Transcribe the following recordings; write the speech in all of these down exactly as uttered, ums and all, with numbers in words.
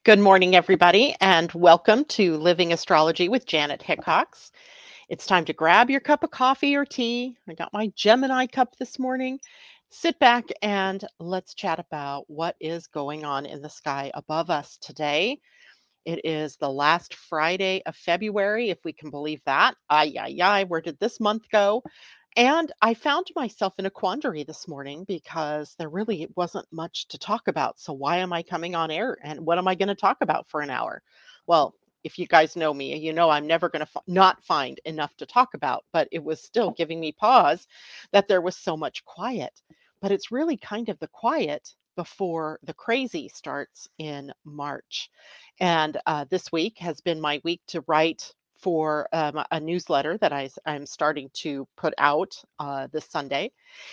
Good morning, everybody, and welcome to Living Astrology with Janet Hickox. It's time to grab your cup of coffee or tea. I got my Gemini cup this morning. Sit back and let's chat about what is going on in the sky above us today. It is the last Friday of February, if we can believe that. Ay, ay, ay, where did this month go? And I found myself in a quandary this morning because there really wasn't much to talk about. So why am I coming on air and what am I going to talk about for an hour? Well, if you guys know me, you know I'm never going to f- not find enough to talk about, but it was still giving me pause that there was so much quiet. But it's really kind of the quiet before the crazy starts in March. And uh, this week has been my week to write for um, a newsletter that I, am starting to put out uh, this Sunday.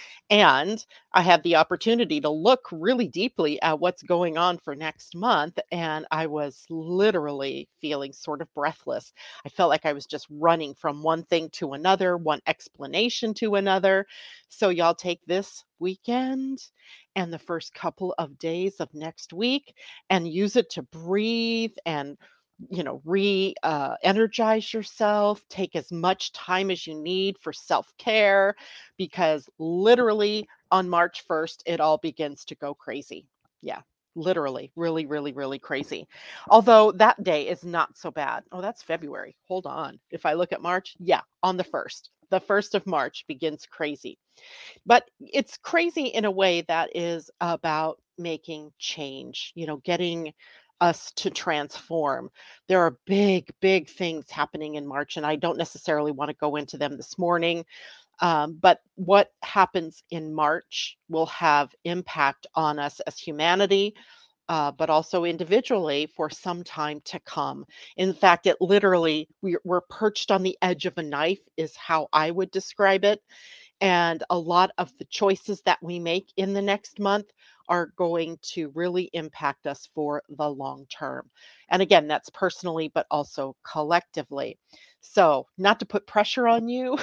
And I had the opportunity to look really deeply at what's going on for next month. And I was literally feeling sort of breathless. I felt like I was just running from one thing to another, one explanation to another. So, y'all take this weekend and the first couple of days of next week and use it to breathe and you know re uh, energize yourself, take as much time as you need for self-care, because literally on March first, it all begins to go crazy. Yeah, literally, really, really, really crazy. Although that day is not so bad. Oh, that's February. Hold on. If I look at March, yeah, on the first. The first of March begins crazy. But it's crazy in a way that is about making change, you know, getting us to transform. There are big, big things happening in March, and I don't necessarily want to go into them this morning. Um, but what happens in March will have impact on us as humanity, uh, but also individually for some time to come. In fact, it literally, we're, we're perched on the edge of a knife, is how I would describe it. And a lot of the choices that we make in the next month are going to really impact us for the long term. And again, that's personally, but also collectively. So, not to put pressure on you,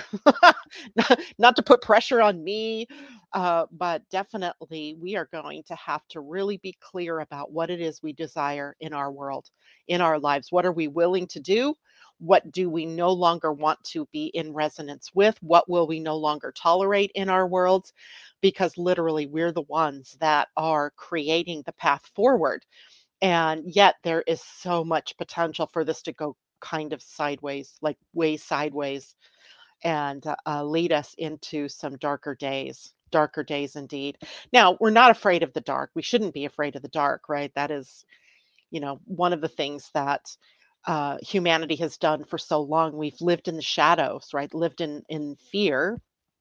not, not to put pressure on me, uh, but definitely we are going to have to really be clear about what it is we desire in our world, in our lives. What are we willing to do? What do we no longer want to be in resonance with? What will we no longer tolerate in our worlds? Because literally, we're the ones that are creating the path forward. And yet, there is so much potential for this to go kind of sideways, like way sideways, and uh, uh, lead us into some darker days. Darker days indeed. Now, we're not afraid of the dark. We shouldn't be afraid of the dark, right? That is, you know, one of the things that uh, humanity has done for so long. We've lived in the shadows, right? Lived in in fear,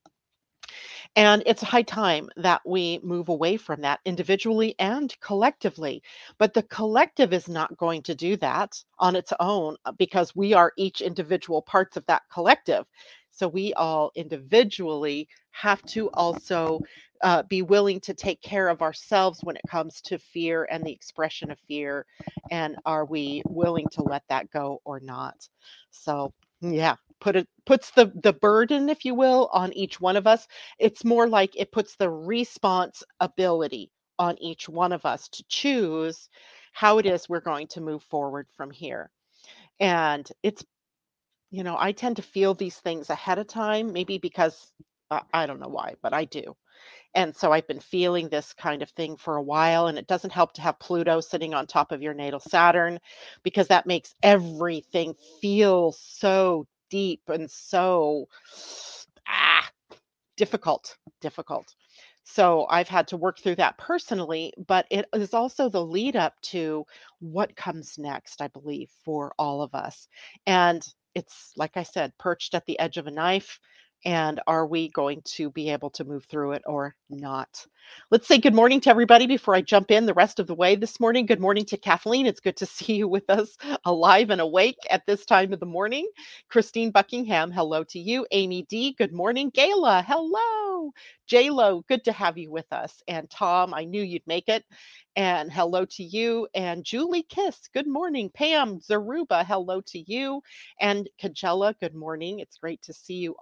and it's high time that we move away from that individually and collectively. But the collective is not going to do that on its own uh, because we are each individual parts of that collective. So we all individually have to also uh, be willing to take care of ourselves when it comes to fear and the expression of fear. And are we willing to let that go or not? So, yeah, put it puts the the burden, if you will, on each one of us. It's more like it puts the responsibility on each one of us to choose how it is we're going to move forward from here. And it's, you know, I tend to feel these things ahead of time, maybe because uh, I don't know why, but I do. And so I've been feeling this kind of thing for a while. And it doesn't help to have Pluto sitting on top of your natal Saturn, because that makes everything feel so deep and so ah, difficult, difficult. So I've had to work through that personally, but it is also the lead up to what comes next, I believe, for all of us. And it's, like I said, perched at the edge of a knife. And are we going to be able to move through it or not? Let's say good morning to everybody before I jump in the rest of the way this morning. Good morning to Kathleen. It's good to see you with us alive and awake at this time of the morning. Christine Buckingham, hello to you. Amy D, good morning. Gayla, hello. J-Lo, good to have you with us. And Tom, I knew you'd make it. And hello to you. And Julie Kiss, good morning. Pam Zaruba, hello to you. And Kajella, good morning. It's great to see you all out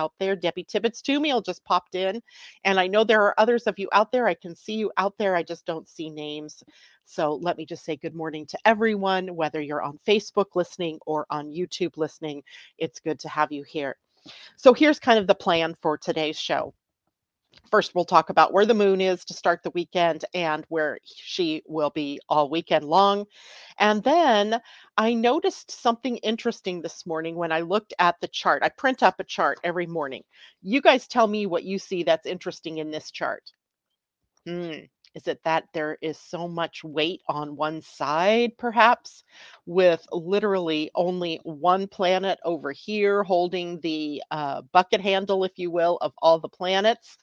out there. Debbie Tibbetts Tumiel just popped in. And I know there are others of you out there. I can see you out there. I just don't see names. So let me just say good morning to everyone, whether you're on Facebook listening or on YouTube listening. It's good to have you here. So here's kind of the plan for today's show. First, we'll talk about where the moon is to start the weekend and where she will be all weekend long. And then I noticed something interesting this morning when I looked at the chart. I print up a chart every morning. You guys tell me what you see that's interesting in this chart. Hmm. Is it that there is so much weight on one side, perhaps, with literally only one planet over here holding the uh, bucket handle, if you will, of all the planets?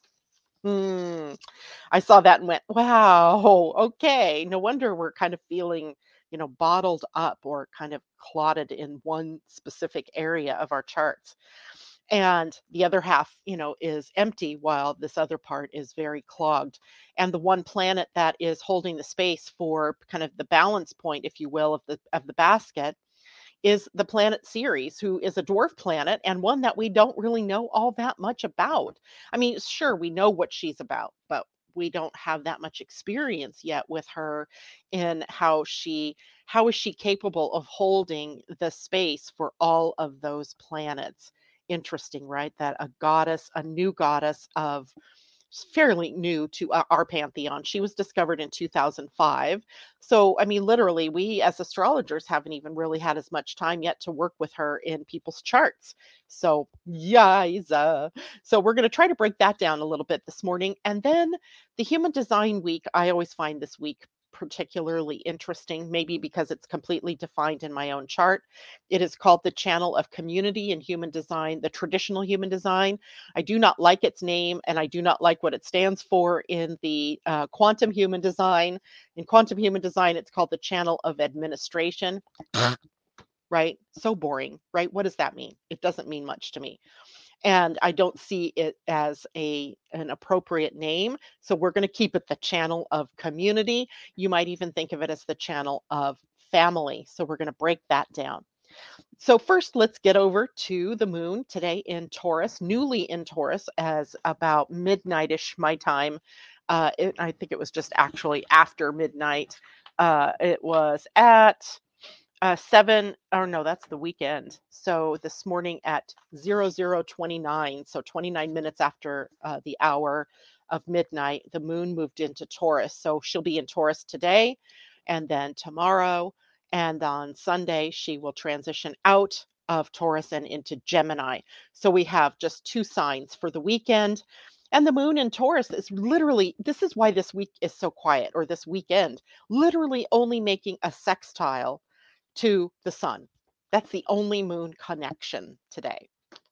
Hmm. I saw that and went, wow, okay. No wonder we're kind of feeling, you know, bottled up or kind of clotted in one specific area of our charts. And the other half, you know, is empty while this other part is very clogged. And the one planet that is holding the space for kind of the balance point, if you will, of the of the basket is the planet Ceres, who is a dwarf planet and one that we don't really know all that much about. I mean, sure, we know what she's about, but we don't have that much experience yet with her in how she how is she capable of holding the space for all of those planets. Interesting, right? That a goddess, a new goddess of fairly new to uh, our pantheon. She was discovered in two thousand five. So, I mean, literally, we as astrologers haven't even really had as much time yet to work with her in people's charts. So, yiza. So, we're going to try to break that down a little bit this morning. And then the Human Design Week, I always find this week particularly interesting, maybe because it's completely defined in my own chart. It is called the Channel of Community in Human Design, the traditional human design. I do not like its name, and I do not like what it stands for in the uh, quantum human design. In quantum human design, it's called the Channel of Administration. Right? So boring, right? What does that mean? It doesn't mean much to me. And I don't see it as a an appropriate name. So we're going to keep it the Channel of Community. You might even think of it as the Channel of Family. So we're going to break that down. So first, let's get over to the moon today in Taurus, newly in Taurus, as about midnightish my time. Uh, it, I think it was just actually after midnight. Uh, it was at uh, seven, or no, that's the weekend. So this morning at zero zero twenty-nine, so twenty-nine minutes after uh, the hour of midnight, the moon moved into Taurus. So she'll be in Taurus today, and then tomorrow, and on Sunday, she will transition out of Taurus and into Gemini. So we have just two signs for the weekend. And the moon in Taurus is literally, this is why this week is so quiet, or this weekend, literally only making a sextile to the sun. That's the only moon connection today.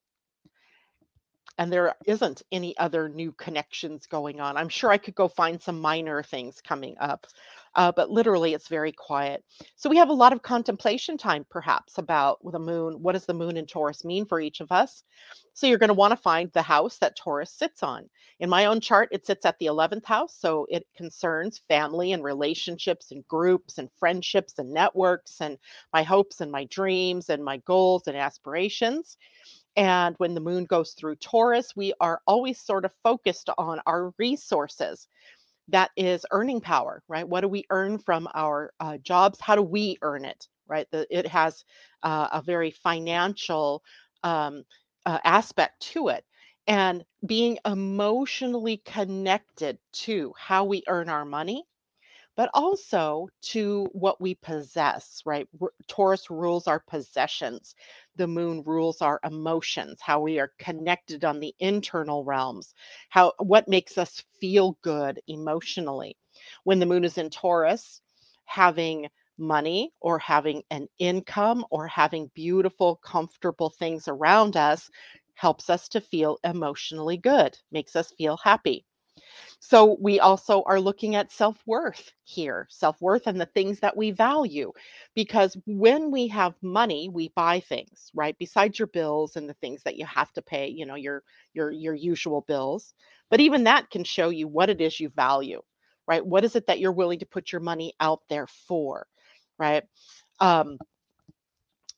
And there isn't any other new connections going on. I'm sure I could go find some minor things coming up, uh, but literally it's very quiet. So we have a lot of contemplation time, perhaps, about the moon. What does the moon in Taurus mean for each of us? So you're going to want to find the house that Taurus sits on. In my own chart, it sits at the eleventh house. So it concerns family and relationships and groups and friendships and networks and my hopes and my dreams and my goals and aspirations. And when the moon goes through Taurus, we are always sort of focused on our resources. That is earning power, right? What do we earn from our uh, jobs? How do we earn it, right? The, it has uh, a very financial um, uh, aspect to it. And being emotionally connected to how we earn our money, but also to what we possess, right? R- Taurus rules our possessions. The moon rules our emotions, how we are connected on the internal realms, how what makes us feel good emotionally. When the moon is in Taurus, having money or having an income or having beautiful, comfortable things around us helps us to feel emotionally good, makes us feel happy. So we also are looking at self-worth here, self-worth and the things that we value. Because when we have money, we buy things, right? Besides your bills and the things that you have to pay, you know, your your your usual bills. But even that can show you what it is you value, right? What is it that you're willing to put your money out there for, right? Um,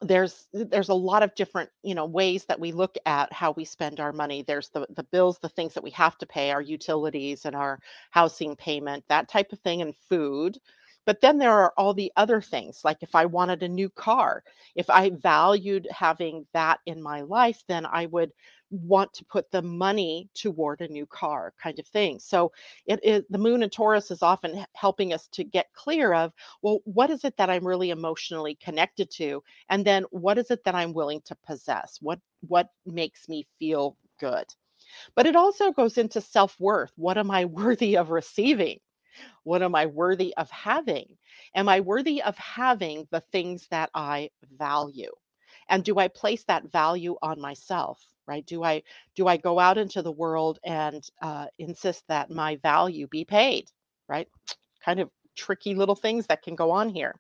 there's there's a lot of different, you know, ways that we look at how we spend our money. There's the the bills, the things that we have to pay, our utilities and our housing payment, that type of thing, and food. But then there are all the other things, like if I wanted a new car, if I valued having that in my life, then I would want to put the money toward a new car, kind of thing. So it is, the moon in Taurus is often h- helping us to get clear of, well, what is it that I'm really emotionally connected to? And then what is it that I'm willing to possess? What what makes me feel good? But it also goes into self-worth. What am I worthy of receiving? What am I worthy of having? Am I worthy of having the things that I value? And do I place that value on myself? Right? Do I do I go out into the world and uh, insist that my value be paid? Right? Kind of tricky little things that can go on here.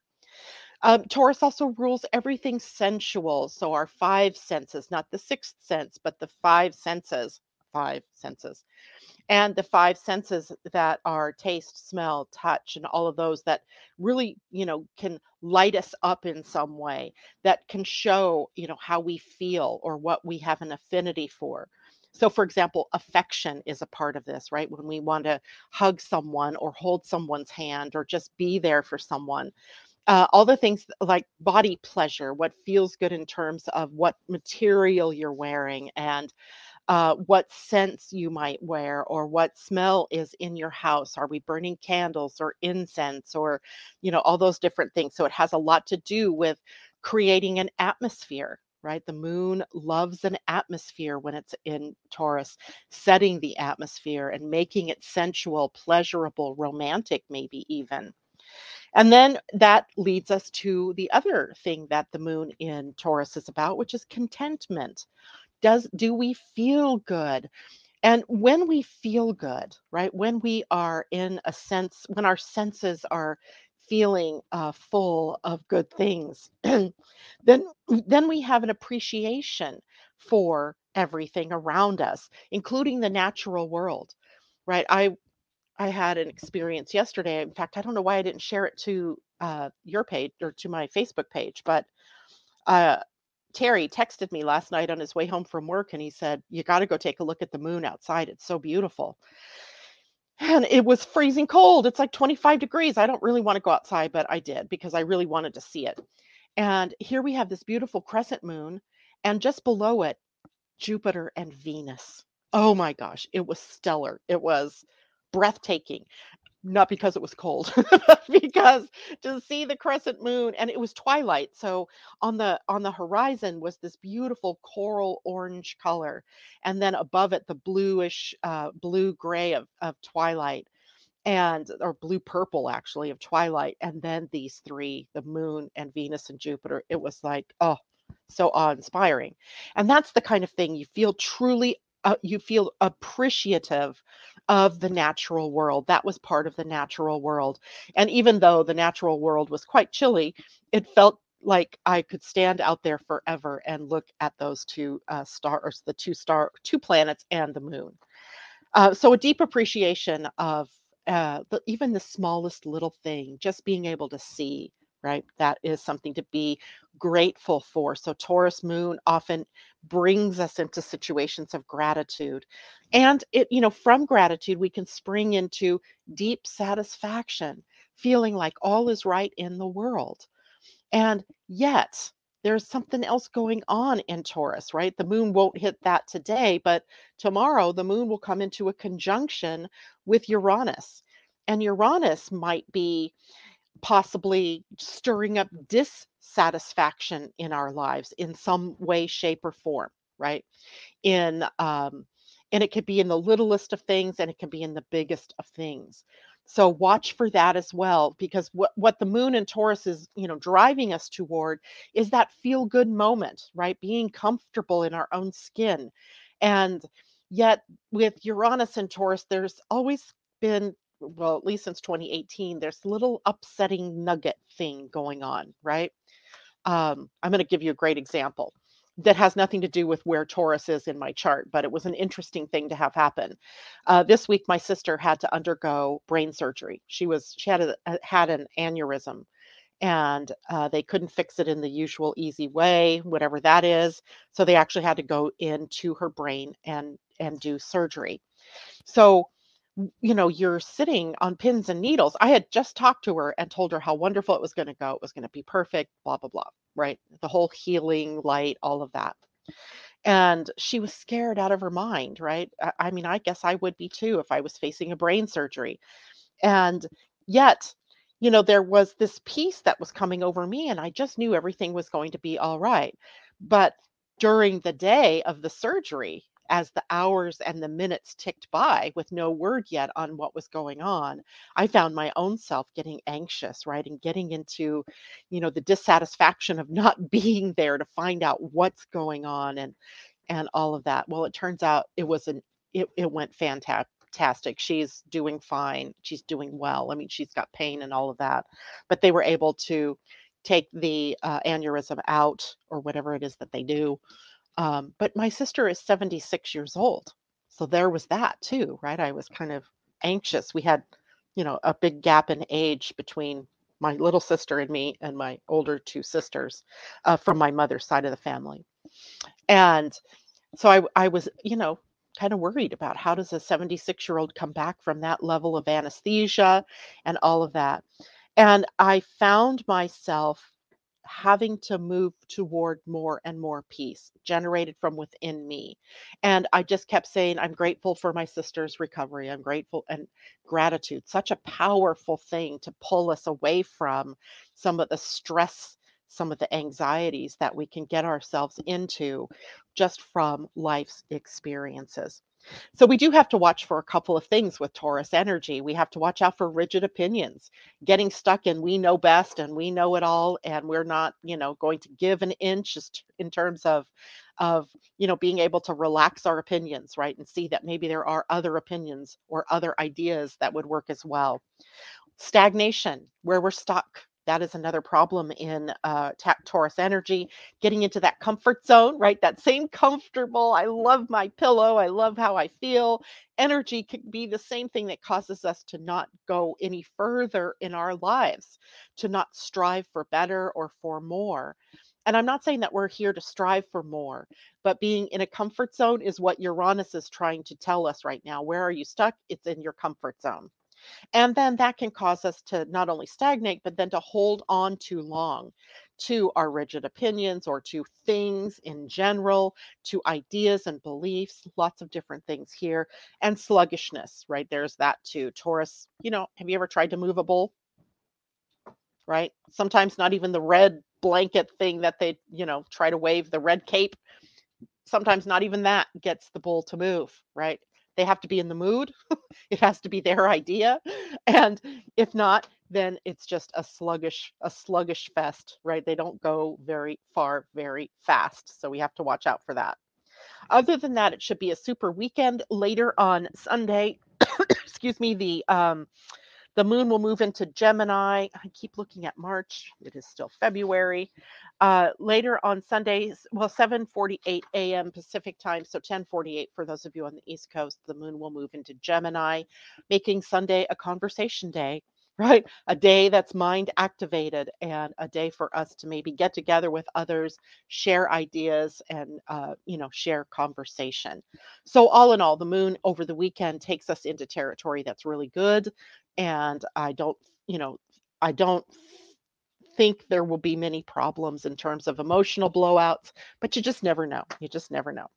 Um, Taurus also rules everything sensual. So our five senses, not the sixth sense, but the five senses, five senses, and the five senses that are taste, smell, touch, and all of those that really, you know, can light us up in some way, that can show, you know, how we feel or what we have an affinity for. So, for example, affection is a part of this, right? When we want to hug someone or hold someone's hand or just be there for someone, uh, all the things like body pleasure, what feels good in terms of what material you're wearing and uh, what scents you might wear or what smell is in your house. Are we burning candles or incense or, you know, all those different things. So it has a lot to do with creating an atmosphere. Right. The moon loves an atmosphere when it's in Taurus, setting the atmosphere and making it sensual, pleasurable, romantic, maybe even. And then that leads us to the other thing that the moon in Taurus is about, which is contentment. Does do we feel good? And when we feel good, right? When we are in a sense, when our senses are feeling uh, full of good things, then then we have an appreciation for everything around us, including the natural world, right? I I had an experience yesterday. In fact, I don't know why I didn't share it to uh, your page or to my Facebook page, but uh, Terry texted me last night on his way home from work and he said, "You got to go take a look at the moon outside. It's so beautiful." And it was freezing cold. It's like twenty-five degrees. I don't really want to go outside, but I did because I really wanted to see it. And here we have this beautiful crescent moon, and just below it, Jupiter and Venus. Oh my gosh, it was stellar. It was breathtaking. Not because it was cold, but because to see the crescent moon, and it was twilight. So on the on the horizon was this beautiful coral orange color, and then above it the bluish uh, blue gray of of twilight, and or blue purple actually of twilight, and then these three, the moon and Venus and Jupiter. It was like, oh, so awe-inspiring. And that's the kind of thing you feel truly uh, you feel appreciative of the natural world. That was part of the natural world. And even though the natural world was quite chilly, it felt like I could stand out there forever and look at those two uh, stars, the two star, two planets, and the moon. Uh, so a deep appreciation of uh, the, even the smallest little thing, just being able to see, right? That is something to be grateful for. So Taurus moon often brings us into situations of gratitude. And it, you know, from gratitude, we can spring into deep satisfaction, feeling like all is right in the world. And yet, there's something else going on in Taurus, right? The moon won't hit that today, but tomorrow the moon will come into a conjunction with Uranus. And Uranus might be possibly stirring up dissatisfaction in our lives in some way, shape, or form, right? In um and it could be in the littlest of things and it can be in the biggest of things. So watch for that as well, because what what the moon in Taurus is, you know, driving us toward is that feel good moment, right? Being comfortable in our own skin. And yet with Uranus and Taurus, there's always been, well, at least since twenty eighteen, there's a little upsetting nugget thing going on, right? Um, I'm going to give you a great example that has nothing to do with where Taurus is in my chart, but it was an interesting thing to have happen. Uh, this week, my sister had to undergo brain surgery. She was she had a, a- had an aneurysm, and uh, they couldn't fix it in the usual easy way, whatever that is. So they actually had to go into her brain and and do surgery. So, w- you know, you're sitting on pins and needles. I had just talked to her and told her how wonderful it was going to go. It was going to be perfect, blah, blah, blah, right? The whole healing light, all of that. And she was scared out of her mind, right? I, I mean, I guess I would be too if I was facing a brain surgery. And yet, you know, there was this peace that was coming over me, and I just knew everything was going to be all right. But during the day of the surgery, as the hours and the minutes ticked by with no word yet on what was going on, I found my own self getting anxious, right? And getting into, you know, the dissatisfaction of not being there to find out what's going on and and all of that. Well, it turns out it was an it, it went fantastic. She's doing fine. She's doing well. I mean, she's got pain and all of that, but they were able to take the uh, aneurysm out or whatever it is that they do. Um, but my sister is seventy-six years old. So there was that too, right? I was kind of anxious. We had, you know, a big gap in age between my little sister and me and my older two sisters uh, from my mother's side of the family. And so I I was, you know, kind of worried about how does a seventy-six-year-old come back from that level of anesthesia and all of that. And I found myself having to move toward more and more peace generated from within me. And I just kept saying, I'm grateful for my sister's recovery. I'm grateful and gratitude, such a powerful thing to pull us away from some of the stress, some of the anxieties that we can get ourselves into just from life's experiences. So we do have to watch for a couple of things with Taurus energy. We have to watch out for rigid opinions, getting stuck in we know best and we know it all, and we're not, you know, going to give an inch just in terms of of, you know, being able to relax our opinions, right? And see that maybe there are other opinions or other ideas that would work as well. Stagnation, where we're stuck. That is another problem in uh, ta- Taurus energy, getting into that comfort zone, right? That same comfortable, I love my pillow, I love how I feel. Energy can be the same thing that causes us to not go any further in our lives, to not strive for better or for more. And I'm not saying that we're here to strive for more, but being in a comfort zone is what Uranus is trying to tell us right now. Where are you stuck? It's in your comfort zone. And then that can cause us to not only stagnate, but then to hold on too long to our rigid opinions or to things in general, to ideas and beliefs, lots of different things here. And sluggishness, right? There's that too. Taurus, you know, have you ever tried to move a bull, right? Sometimes not even the red blanket thing that they, you know, try to wave, the red cape, sometimes not even that gets the bull to move, right? They have to be in the mood. It has to be their idea. And if not, then it's just a sluggish, a sluggish fest, right? They don't go very far, very fast. So we have to watch out for that. Other than that, it should be a super weekend. Later on Sunday, excuse me, the um the moon will move into Gemini. I keep looking at March. It is still February. Uh, later on Sundays, well, seven forty-eight a m. Pacific time, so ten forty-eight for those of you on the East Coast, the moon will move into Gemini, making Sunday a conversation day, right? A day that's mind activated and a day for us to maybe get together with others, share ideas, and, uh, you know, share conversation. So, all in all, the moon over the weekend takes us into territory that's really good. And I don't, you know, I don't think there will be many problems in terms of emotional blowouts, but you just never know. You just never know.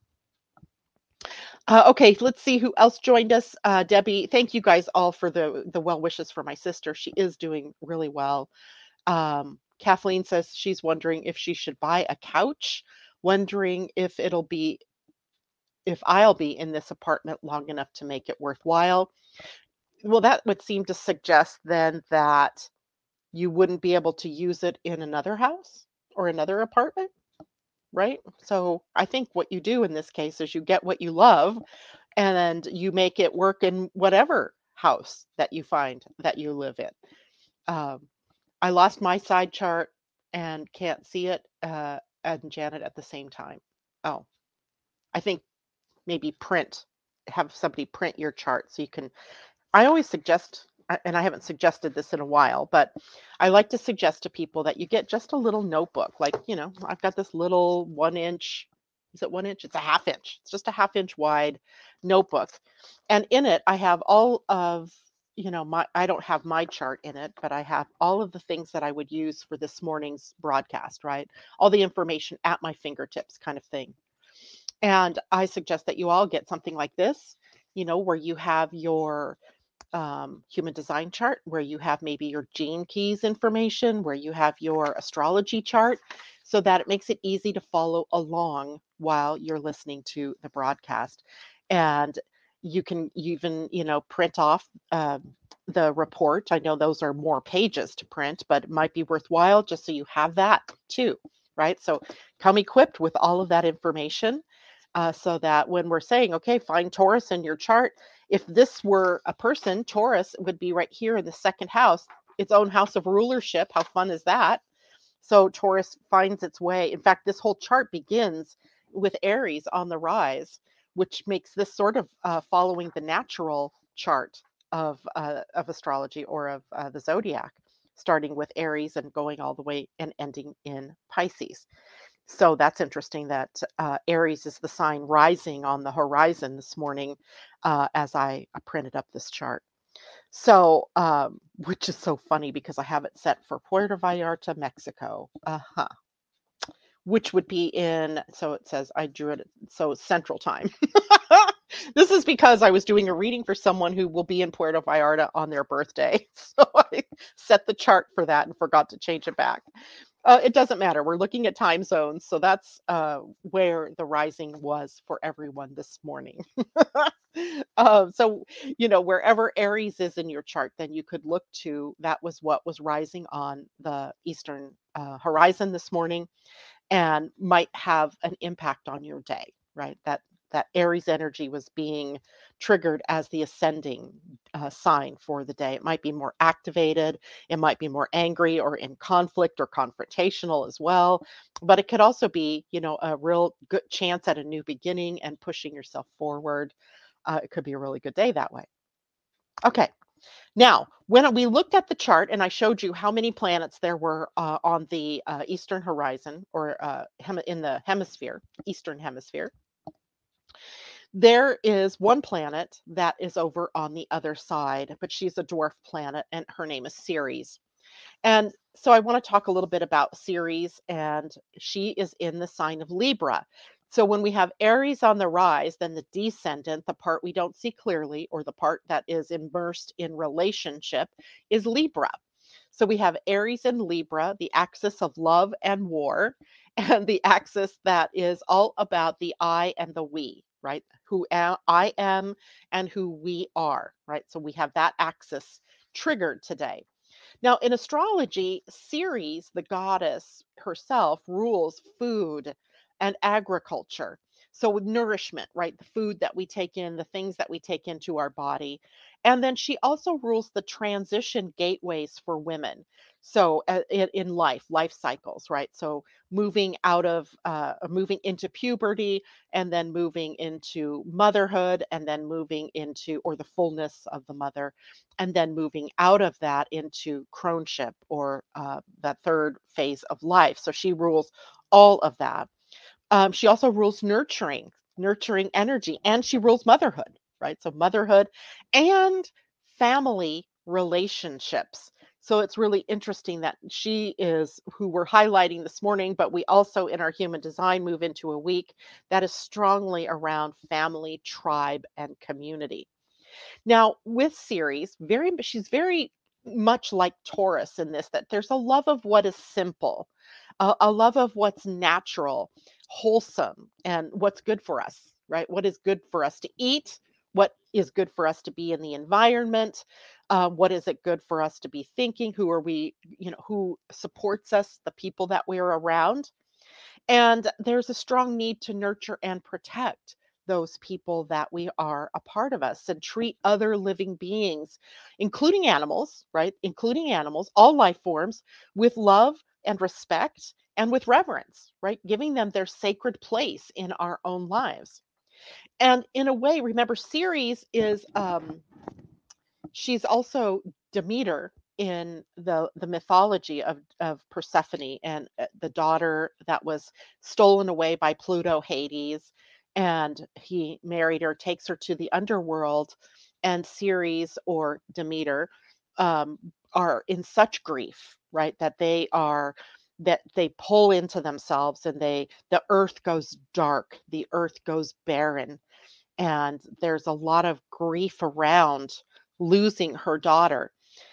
Uh, okay, let's see who else joined us. Uh, Debbie, thank you guys all for the the well wishes for my sister. She is doing really well. Um, Kathleen says she's wondering if she should buy a couch, wondering if it'll be if I'll be in this apartment long enough to make it worthwhile. Well, that would seem to suggest then that you wouldn't be able to use it in another house or another apartment, right? So I think what you do in this case is you get what you love and you make it work in whatever house that you find that you live in. Um, I lost my side chart and can't see it, uh, and Janet at the same time. Oh, I think maybe print, have somebody print your chart so you can. I always suggest I- and I haven't suggested this in a while, but I like to suggest to people that you get just a little notebook. Like, you know, I've got this little one inch, is it one inch? It's a half inch. It's just a half inch wide notebook. And in it, I have all of, you know, my, I don't have my chart in it, but I have all of the things that I would use for this morning's broadcast, right? All the information at my fingertips kind of thing. And I suggest that you all get something like this, you know, where you have your um, human design chart, where you have maybe your gene keys information, where you have your astrology chart, so that it makes it easy to follow along while you're listening to the broadcast. And you can even, you know, print off um, the report. I know those are more pages to print, but it might be worthwhile just so you have that too, right? So come equipped with all of that information uh, so that when we're saying, okay, find Taurus in your chart, if this were a person, Taurus would be right here in the second house, its own house of rulership. How fun is that? So Taurus finds its way. In fact, this whole chart begins with Aries on the rise, which makes this sort of uh, following the natural chart of uh, of astrology or of uh, the zodiac, starting with Aries and going all the way and ending in Pisces. So that's interesting that uh, Aries is the sign rising on the horizon this morning uh, as I uh, printed up this chart. So, um, which is so funny because I have it set for Puerto Vallarta, Mexico. Uh-huh. Which would be in, so it says I drew it, so Central Time. This is because I was doing a reading for someone who will be in Puerto Vallarta on their birthday. So I set the chart for that and forgot to change it back. Uh, it doesn't matter. We're looking at time zones. So that's uh, where the rising was for everyone this morning. uh, so, you know, wherever Aries is in your chart, then you could look to that was what was rising on the eastern uh, horizon this morning and might have an impact on your day, right? That that Aries energy was being triggered as the ascending uh, sign for the day. It might be more activated, it might be more angry or in conflict or confrontational as well, but it could also be, you know, a real good chance at a new beginning and pushing yourself forward. Uh, it could be a really good day that way. Okay. Now, when we looked at the chart and I showed you how many planets there were uh, on the uh, eastern horizon or uh, hem- in the hemisphere, eastern hemisphere, there is one planet that is over on the other side, but she's a dwarf planet and her name is Ceres. And so I want to talk a little bit about Ceres, and she is in the sign of Libra. So when we have Aries on the rise, then the descendant, the part we don't see clearly, or the part that is immersed in relationship, is Libra. So we have Aries and Libra, the axis of love and war, and the axis that is all about the I and the we, right? Who am, I am and who we are, right? So we have that axis triggered today. Now, in astrology, Ceres, the goddess herself, rules food and agriculture. So, with nourishment, right? The food that we take in, the things that we take into our body. And then she also rules the transition gateways for women. So, uh, in, in life, life cycles, right? So, moving out of, uh, moving into puberty, and then moving into motherhood, and then moving into, or the fullness of the mother, and then moving out of that into crone-ship or uh, that third phase of life. So she rules all of that. Um, she also rules nurturing, nurturing energy, and she rules motherhood, right? So motherhood and family relationships. So it's really interesting that she is who we're highlighting this morning, but we also in our human design move into a week that is strongly around family, tribe, and community. Now, with Ceres, very she's very much like Taurus in this, that there's a love of what is simple, a, a love of what's natural, wholesome, and what's good for us, right? What is good for us to eat, what is good for us to be in the environment, uh, what is it good for us to be thinking, who are we, you know, who supports us, the people that we're around. And there's a strong need to nurture and protect those people that we are a part of us and treat other living beings, including animals, right? Including animals, all life forms, with love and respect and with reverence, right? Giving them their sacred place in our own lives. And in a way, remember, Ceres is um, she's also Demeter in the the mythology of of Persephone, and uh, the daughter that was stolen away by Pluto, Hades, and he married her, takes her to the underworld, and Ceres or Demeter um, are in such grief, right, that they are that they pull into themselves, and they the earth goes dark, the earth goes barren, and there's a lot of grief around losing her daughter.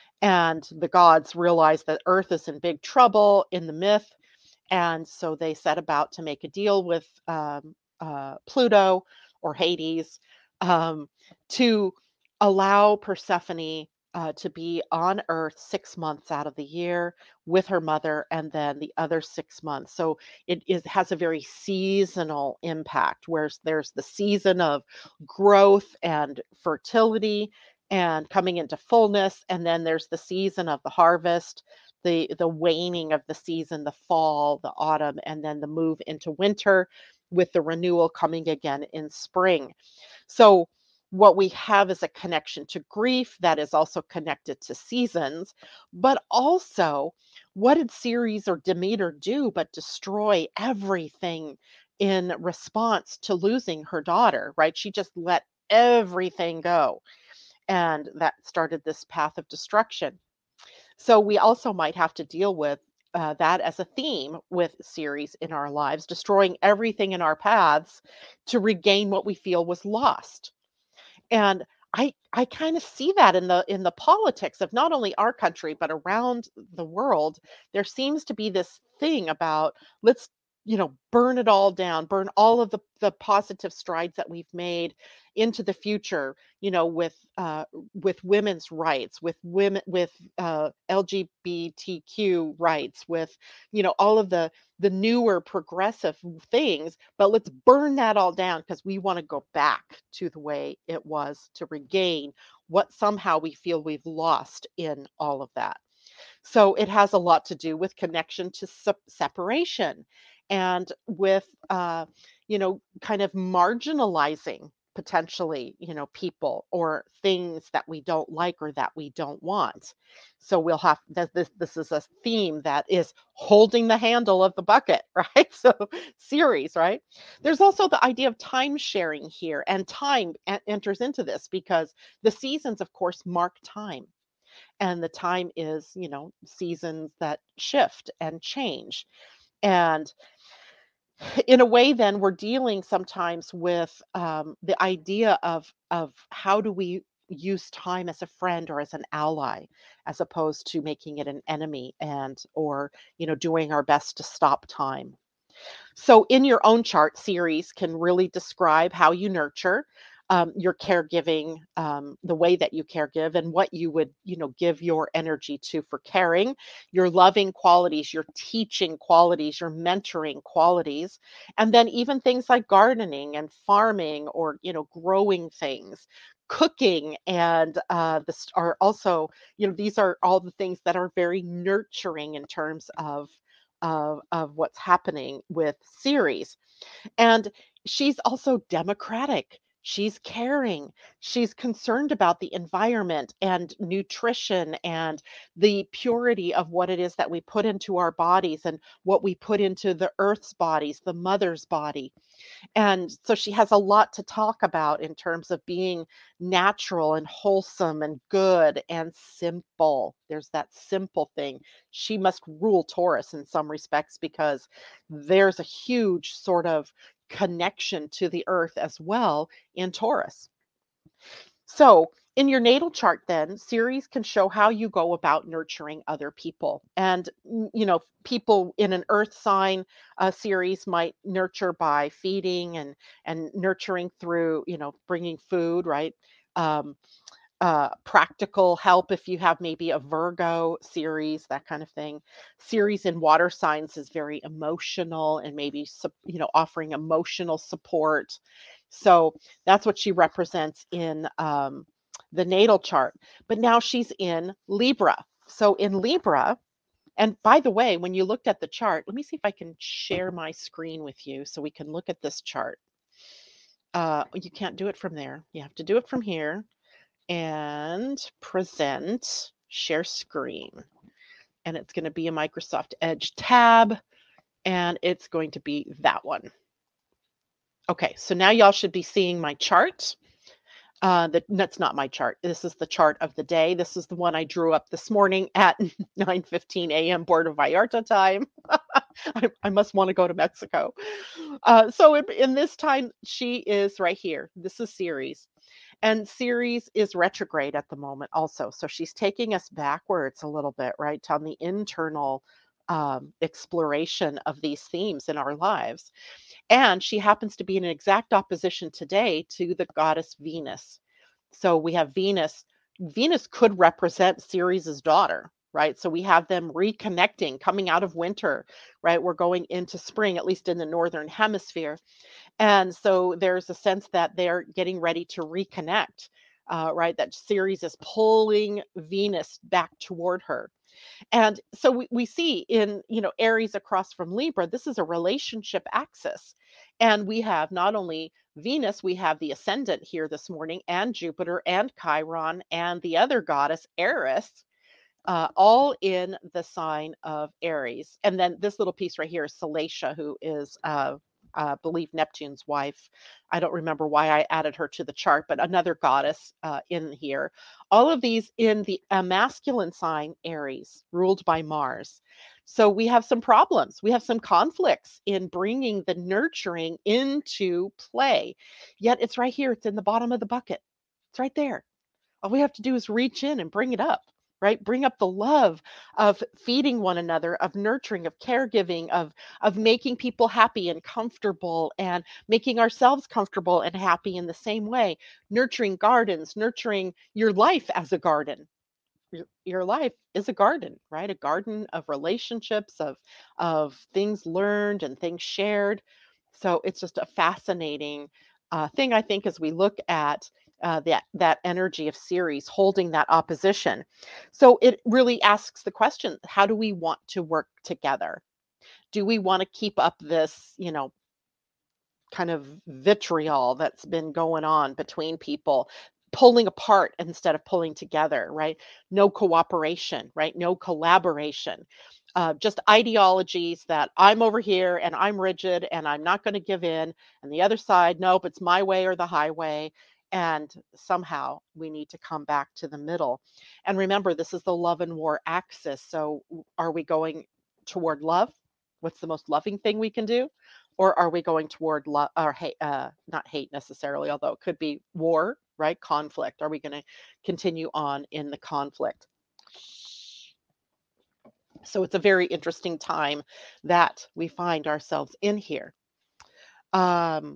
And the gods realize that Earth is in big trouble in the myth, and so they set about to make a deal with um, uh, Pluto or Hades um, to allow Persephone uh, to be on Earth six months out of the year with her mother, and then the other six months. So it is has a very seasonal impact, where there's the season of growth and fertility and coming into fullness, and then there's the season of the harvest, the the waning of the season, the fall, the autumn, and then the move into winter, with the renewal coming again in spring. So what we have is a connection to grief that is also connected to seasons, but also, what did Ceres or Demeter do but destroy everything in response to losing her daughter, right? She just let everything go, and that started this path of destruction. So we also might have to deal with uh, that as a theme with Ceres in our lives, destroying everything in our paths to regain what we feel was lost. And I I kind of see that in the in the politics of not only our country but around the world. There seems to be this thing about, let's, you know, burn it all down, burn all of the the positive strides that we've made into the future, you know, with uh with women's rights, with women, with uh L G B T Q rights, with, you know, all of the the newer progressive things, but let's burn that all down because we want to go back to the way it was, to regain what somehow we feel we've lost in all of that. So it has a lot to do with connection to sep- separation, and with, uh, you know, kind of marginalizing potentially, you know, people or things that we don't like or that we don't want. So we'll have that. This this is a theme that is holding the handle of the bucket, right? So series, right? There's also the idea of time sharing here, and time e- enters into this because the seasons, of course, mark time, and the time is, you know, seasons that shift and change. And in a way, then we're dealing sometimes with um, the idea of of how do we use time as a friend or as an ally, as opposed to making it an enemy, and or, you know, doing our best to stop time. So, in your own chart, series can really describe how you nurture, um, your caregiving, um, the way that you caregive, and what you would, you know, give your energy to for caring, your loving qualities, your teaching qualities, your mentoring qualities, and then even things like gardening and farming, or, you know, growing things. Cooking and uh, this are also, you know, these are all the things that are very nurturing in terms of of of what's happening with Ceres. And she's also democratic. She's caring. She's concerned about the environment and nutrition and the purity of what it is that we put into our bodies, and what we put into the earth's bodies, the mother's body. And so she has a lot to talk about in terms of being natural and wholesome and good and simple. There's that simple thing. She must rule Taurus in some respects, because there's a huge sort of connection to the earth as well in Taurus. So, in your natal chart, then, Ceres can show how you go about nurturing other people. And, mm, you know, people in an earth sign, uh, Ceres might nurture by feeding and and nurturing through, you know, bringing food, right? Um, uh, practical help if you have maybe a Virgo series, that kind of thing. Series in water signs is very emotional, and maybe, sup- you know, offering emotional support. So that's what she represents in um, the natal chart. But now she's in Libra. So in Libra, and by the way, when you looked at the chart, let me see if I can share my screen with you so we can look at this chart. Uh, you can't do it from there. You have to do it from here. and present, share screen. And it's going to be a Microsoft Edge tab, and it's going to be that one. Okay, so now y'all should be seeing my chart. Uh, that, that's not my chart. This is the chart of the day. This is the one I drew up this morning at nine fifteen a.m. Puerto Vallarta time. I, I must want to go to Mexico. Uh, so in, in this time, she is right here. This is Ceres. And Ceres is retrograde at the moment also. So she's taking us backwards a little bit, right, on the internal um, exploration of these themes in our lives. And she happens to be in an exact opposition today to the goddess Venus. So we have Venus. Venus could represent Ceres's daughter, right? So we have them reconnecting, coming out of winter, right? We're going into spring, at least in the northern hemisphere. And so there's a sense that they're getting ready to reconnect, uh, right? That Ceres is pulling Venus back toward her. And so we, we see in, you know, Aries across from Libra, this is a relationship axis. And we have not only Venus, we have the ascendant here this morning, and Jupiter and Chiron and the other goddess, Eris, uh, all in the sign of Aries. And then this little piece right here is Salacia, who is, uh, I believe, Neptune's wife. I don't remember why I added her to the chart, but another goddess uh, in here. All of these in the uh, masculine sign, Aries, ruled by Mars. So we have some problems. We have some conflicts in bringing the nurturing into play. Yet it's right here. It's in the bottom of the bucket. It's right there. All we have to do is reach in and bring it up, right? Bring up the love of feeding one another, of nurturing, of caregiving, of, of making people happy and comfortable, and making ourselves comfortable and happy in the same way. Nurturing gardens, nurturing your life as a garden. Your, your life is a garden, right? A garden of relationships, of, of things learned and things shared. So it's just a fascinating uh, thing, I think, as we look at uh, that that energy of Ceres holding that opposition. So it really asks the question: how do we want to work together? Do we want to keep up this, you know, kind of vitriol that's been going on between people, pulling apart instead of pulling together, right? No cooperation, right? No collaboration. Uh, just ideologies that I'm over here and I'm rigid and I'm not going to give in. And the other side, nope, it's my way or the highway. And somehow we need to come back to the middle. And remember, this is the love and war axis. So are we going toward love? What's the most loving thing we can do? Or are we going toward love or hate, uh, not hate necessarily, although it could be war, right? Conflict. Are we going to continue on in the conflict? So it's a very interesting time that we find ourselves in here. Um,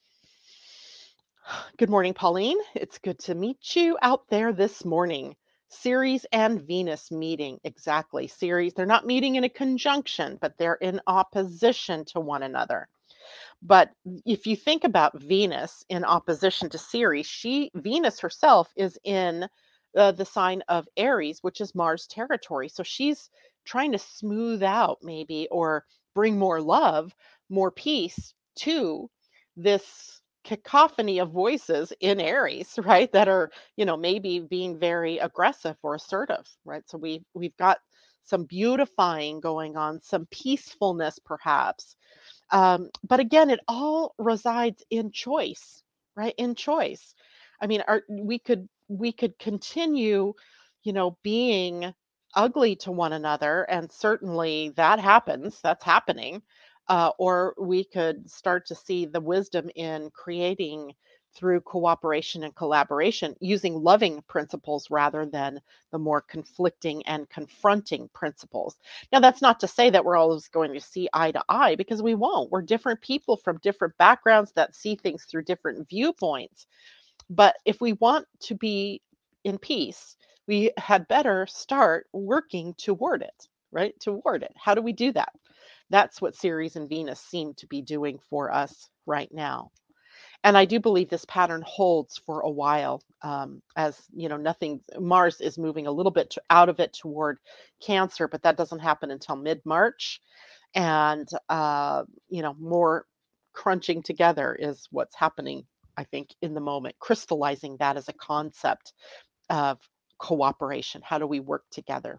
good morning, Pauline. It's good to meet you out there this morning. Ceres and Venus meeting. Exactly. Ceres, they're not meeting in a conjunction, but they're in opposition to one another. But if you think about Venus in opposition to Ceres, she Venus herself is in uh, the sign of Aries, which is Mars territory. So she's trying to smooth out maybe or bring more love, more peace to this cacophony of voices in Aries, right? That are, you know, maybe being very aggressive or assertive, right? So we we've got some beautifying going on, some peacefulness perhaps. Um, but again, it all resides in choice, right? In choice. I mean, our, we could we could continue, you know, being ugly to one another, and certainly that happens. That's happening. Uh, or we could start to see the wisdom in creating through cooperation and collaboration, using loving principles rather than the more conflicting and confronting principles. Now, that's not to say that we're always going to see eye to eye, because we won't. We're different people from different backgrounds that see things through different viewpoints. But if we want to be in peace, we had better start working toward it, right? Toward it. How do we do that? That's what Ceres and Venus seem to be doing for us right now. And I do believe this pattern holds for a while, um, as you know, nothing. Mars is moving a little bit to, out of it toward Cancer, but that doesn't happen until mid-March, and uh, you know, more crunching together is what's happening I think, in the moment, crystallizing that as a concept of cooperation. How do we work together?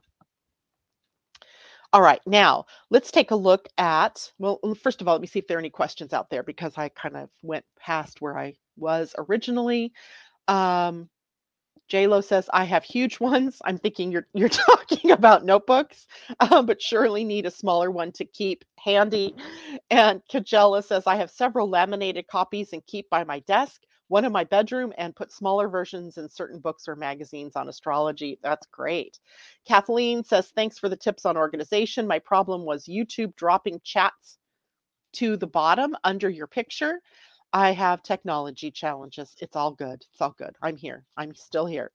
All right, now let's take a look at, well, first of all, let me see if there are any questions out there because I kind of went past where I was originally. Um, J-Lo says, I have huge ones. I'm thinking you're you're talking about notebooks, um, but surely need a smaller one to keep handy. And Kajella says, I have several laminated copies and keep by my desk, one in my bedroom, and put smaller versions in certain books or magazines on astrology. That's great. Kathleen says, thanks for the tips on organization. My problem was YouTube dropping chats to the bottom under your picture. I have technology challenges. It's all good. It's all good. I'm here. I'm still here.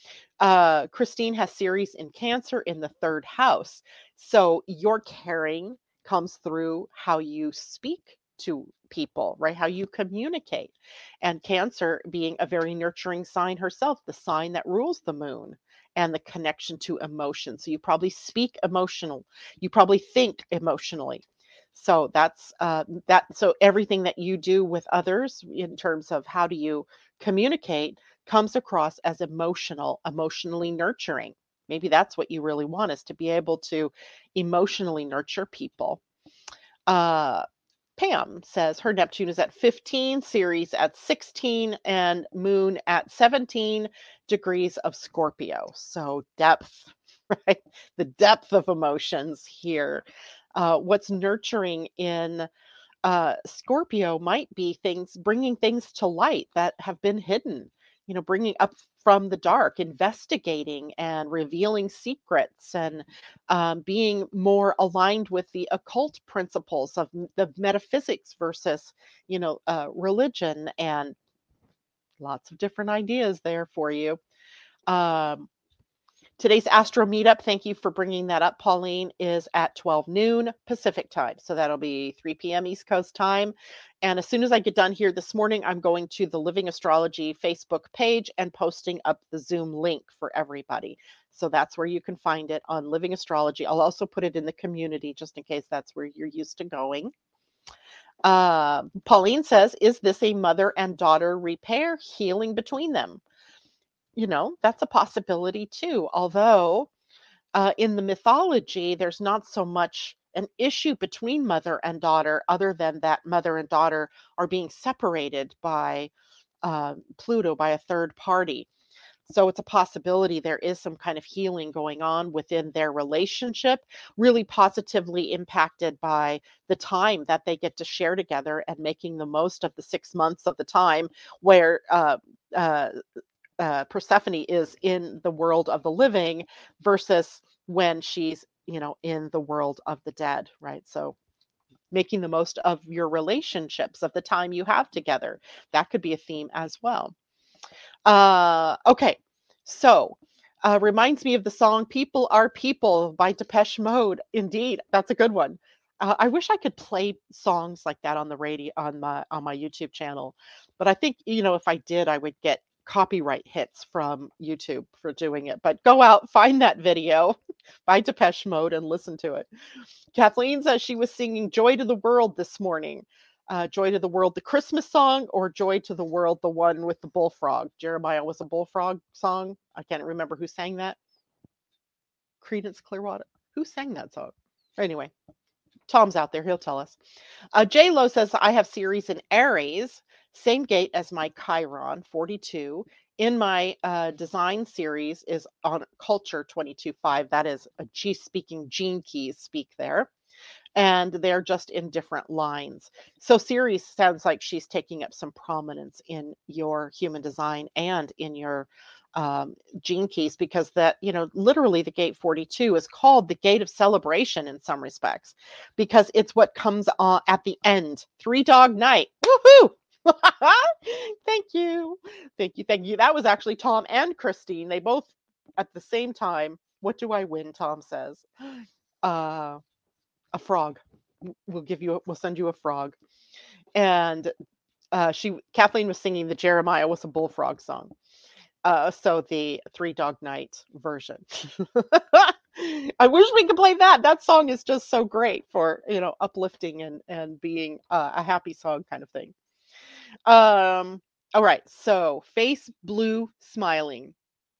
Uh, Christine has Ceres in Cancer in the third house. So your caring comes through how you speak to people, right? How you communicate. And Cancer being a very nurturing sign herself, the sign that rules the moon and the connection to emotion. So you probably speak emotional. You probably think emotionally. So that's uh, that. So everything that you do with others in terms of how do you communicate comes across as emotional, emotionally nurturing. Maybe that's what you really want, is to be able to emotionally nurture people. Uh, Pam says her Neptune is at fifteen, Ceres at sixteen, and Moon at seventeen degrees of Scorpio. So depth, right? The depth of emotions here. Uh, what's nurturing in uh, Scorpio might be things, bringing things to light that have been hidden, you know, bringing up from the dark, investigating and revealing secrets, and um, being more aligned with the occult principles of m- the metaphysics versus, you know, uh, religion, and lots of different ideas there for you. Um, Today's Astro Meetup, thank you for bringing that up, Pauline, is at twelve noon Pacific time. So that'll be three p.m. East Coast time. And as soon as I get done here this morning, I'm going to the Living Astrology Facebook page and posting up the Zoom link for everybody. So that's where you can find it, on Living Astrology. I'll also put it in the community just in case that's where you're used to going. Uh, Pauline says, is this a mother and daughter repair, healing between them? You know, that's a possibility too. Although uh, in the mythology, there's not so much an issue between mother and daughter, other than that mother and daughter are being separated by uh, Pluto, by a third party. So it's a possibility there is some kind of healing going on within their relationship, really positively impacted by the time that they get to share together and making the most of the six months of the time where uh, uh, uh, Persephone is in the world of the living versus when she's, you know, in the world of the dead, right? So making the most of your relationships, of the time you have together, that could be a theme as well. Uh, okay, so uh, reminds me of the song "People Are People" by Depeche Mode. Indeed, that's a good one. Uh, I wish I could play songs like that on the radio, on my on my YouTube channel, but I think, you know, if I did, I would get copyright hits from YouTube for doing it. But go out, find that video by Depeche Mode and listen to it. Kathleen says she was singing "Joy to the World" this morning. Uh, Joy to the World, the Christmas song, or Joy to the World, the one with the bullfrog? Jeremiah was a bullfrog song. I can't remember who sang that. Credence Clearwater. Who sang that song? Anyway, Tom's out there. He'll tell us. Uh, J Lo says, I have Ceres in Aries, same gate as my Chiron, forty-two. In my uh, design series is on Culture twenty-two five. That is a G speaking gene keys speak there. And they're just in different lines. So Ceres sounds like she's taking up some prominence in your human design and in your um, gene keys, because that, you know, literally the gate forty-two is called the gate of celebration in some respects, because it's what comes on at the end. Three dog night. Woohoo! Thank you. Thank you. Thank you. That was actually Tom and Christine. They both at the same time. What do I win? Tom says. Uh, a frog. We'll give you, a, we'll send you a frog. And uh, she, Kathleen was singing the Jeremiah was a bullfrog song. Uh, so the Three Dog Night version. I wish we could play that. That song is just so great for, you know, uplifting and, and being uh, a happy song kind of thing. Um, All right. So face blue smiling.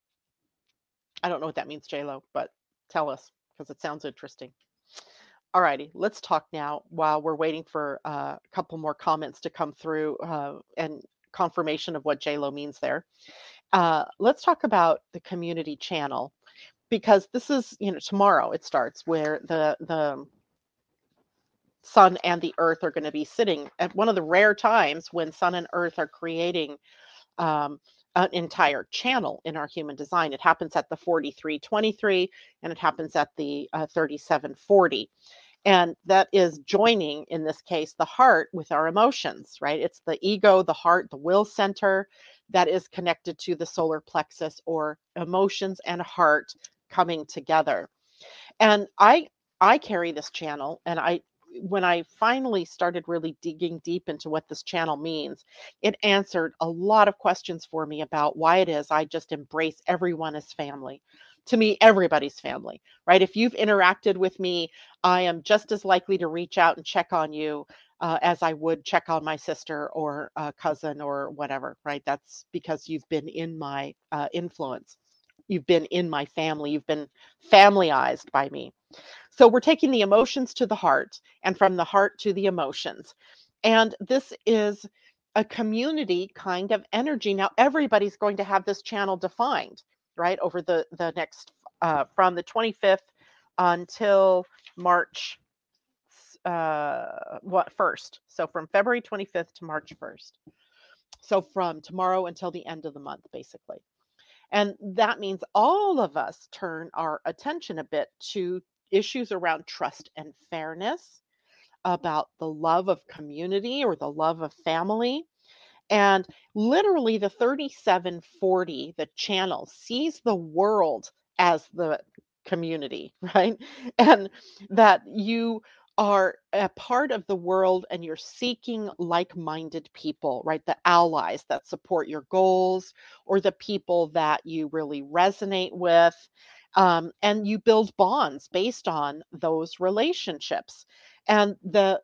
I don't know what that means, JLo, but tell us because it sounds interesting. All righty, let's talk now while we're waiting for uh, a couple more comments to come through uh, and confirmation of what JLo means there. Uh, let's talk about the community channel because this is, you know, tomorrow it starts where the the sun and the earth are going to be sitting at one of the rare times when sun and earth are creating um, an entire channel in our human design. It happens at the forty-three twenty-three and it happens at the uh, thirty-seven forty. And that is joining, in this case, the heart with our emotions, right? It's the ego, the heart, the will center that is connected to the solar plexus, or emotions and heart coming together. And I I carry this channel, and I when I finally started really digging deep into what this channel means, it answered a lot of questions for me about why it is I just embrace everyone as family. To me, everybody's family, right? If you've interacted with me, I am just as likely to reach out and check on you uh, as I would check on my sister or a cousin or whatever, right? That's because you've been in my uh, influence. You've been in my family. You've been familyized by me. So we're taking the emotions to the heart and from the heart to the emotions. And this is a community kind of energy. Now, everybody's going to have this channel defined, right? Over the, the next, uh, from the twenty-fifth until March, uh, what, first. So from February twenty-fifth to March first. So from tomorrow until the end of the month, basically. And that means all of us turn our attention a bit to issues around trust and fairness, about the love of community or the love of family. And literally, the thirty-seven forty, the channel, sees the world as the community, right? And that you are a part of the world and you're seeking like minded people, right? The allies that support your goals or the people that you really resonate with. Um, and you build bonds based on those relationships. And the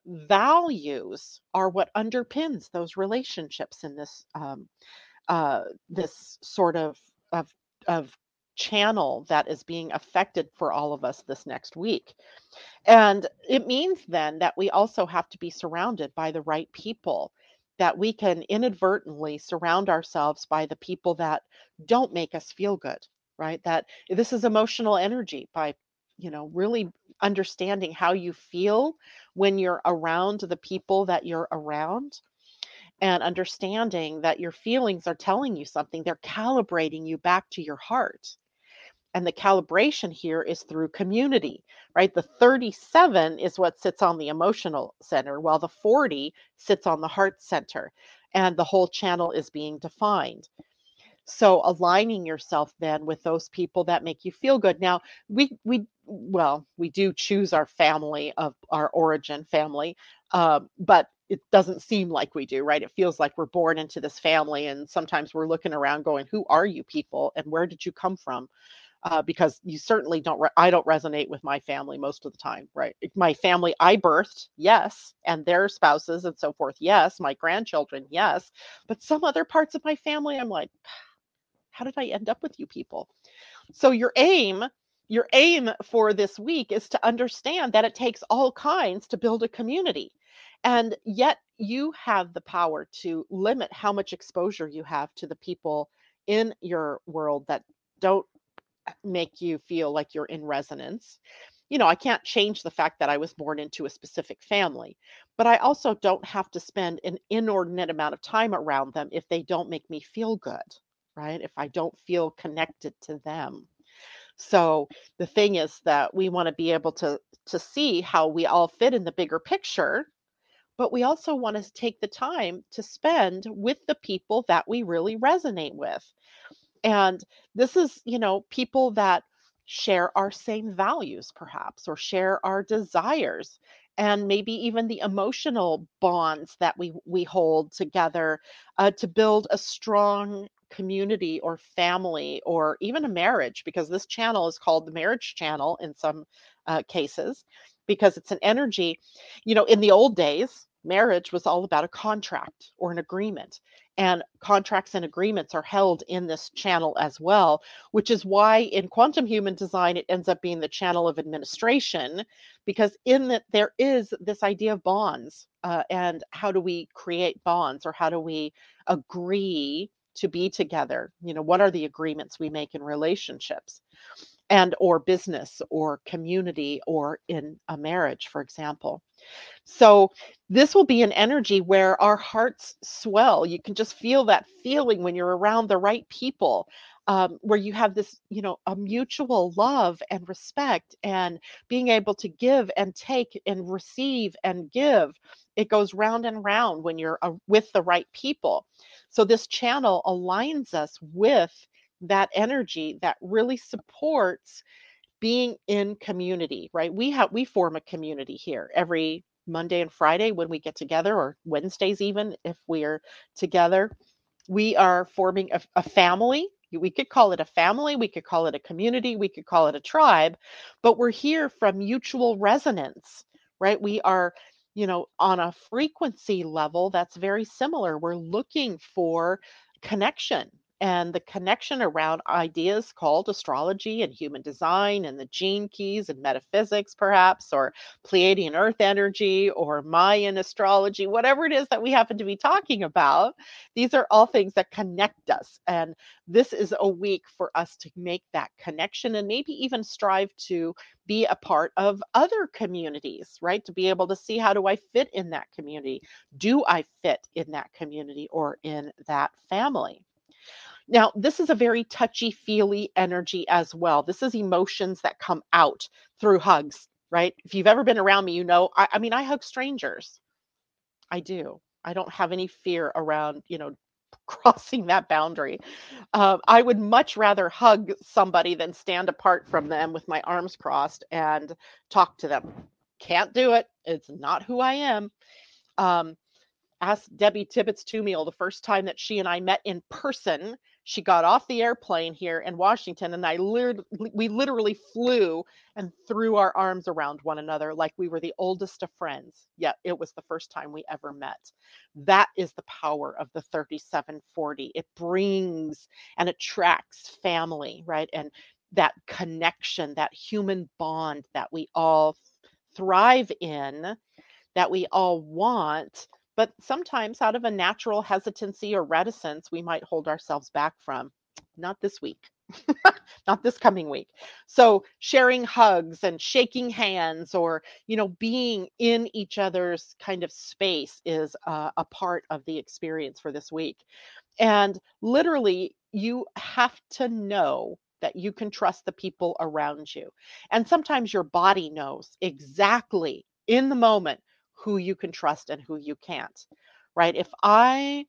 values are what underpins those relationships in this um, uh, this sort of of of channel that is being affected for all of us this next week. And it means then that we also have to be surrounded by the right people, that we can inadvertently surround ourselves by the people that don't make us feel good, right? That this is emotional energy, by, you know, really understanding how you feel when you're around the people that you're around, and understanding that your feelings are telling you something. They're calibrating you back to your heart. And the calibration here is through community, right? The thirty-seven is what sits on the emotional center, while the forty sits on the heart center, and the whole channel is being defined. So aligning yourself then with those people that make you feel good. Now, we we well, we do choose our family of our origin family, um, but it doesn't seem like we do, right? It feels like we're born into this family, and sometimes we're looking around going, "Who are you people, and where did you come from?" Uh, because you certainly don't. Re- I don't resonate with my family most of the time, right? My family I birthed, yes, and their spouses and so forth, yes. My grandchildren, yes, but some other parts of my family, I'm like, how did I end up with you people? So your aim, your aim for this week is to understand that it takes all kinds to build a community. And yet you have the power to limit how much exposure you have to the people in your world that don't make you feel like you're in resonance. You know, I can't change the fact that I was born into a specific family, but I also don't have to spend an inordinate amount of time around them if they don't make me feel good, right? If I don't feel connected to them. So the thing is that we want to be able to to see how we all fit in the bigger picture, but we also want to take the time to spend with the people that we really resonate with. And this is, you know, people that share our same values, perhaps, or share our desires, and maybe even the emotional bonds that we we hold together uh, to build a strong community or family or even a marriage, because this channel is called the marriage channel in some uh, cases, because it's an energy. You know, in the old days, marriage was all about a contract or an agreement. And contracts and agreements are held in this channel as well, which is why in quantum human design, it ends up being the channel of administration, because in that there is this idea of bonds, uh, and how do we create bonds, or how do we agree to be together? You know, what are the agreements we make in relationships and or business or community or in a marriage, for example. So this will be an energy where our hearts swell. You can just feel that feeling when you're around the right people, um, where you have this, you know, a mutual love and respect and being able to give and take and receive and give. It goes round and round when you're uh, with the right people. So this channel aligns us with that energy that really supports being in community, right? We have we form a community here every Monday and Friday when we get together, or Wednesdays even if we're together. We are forming a, a family. We could call it a family, we could call it a community, we could call it a tribe, but we're here from mutual resonance, right? We are, you know, on a frequency level that's very similar. We're looking for connection, and the connection around ideas called astrology and human design and the gene keys and metaphysics, perhaps, or Pleiadian earth energy or Mayan astrology, whatever it is that we happen to be talking about. These are all things that connect us. And this is a week for us to make that connection and maybe even strive to be a part of other communities, right? To be able to see, how do I fit in that community? Do I fit in that community or in that family? Now, this is a very touchy-feely energy as well. This is emotions that come out through hugs, right? If you've ever been around me, you know, I, I mean, I hug strangers. I do. I don't have any fear around, you know, crossing that boundary. Uh, I would much rather hug somebody than stand apart from them with my arms crossed and talk to them. Can't do it. It's not who I am. Um, Ask Debbie Tibbetts Tumiel the first time that she and I met in person. She got off the airplane here in Washington, and I lit- we literally flew and threw our arms around one another like we were the oldest of friends. Yet it was the first time we ever met. That is the power of the thirty-seven forty. It brings and attracts family, right? And that connection, that human bond that we all thrive in, that we all want, but sometimes out of a natural hesitancy or reticence, we might hold ourselves back from. Not this week, not this coming week. So sharing hugs and shaking hands, or, you know, being in each other's kind of space is uh, a part of the experience for this week. And literally, you have to know that you can trust the people around you. And sometimes your body knows exactly in the moment who you can trust and who you can't, right? If I,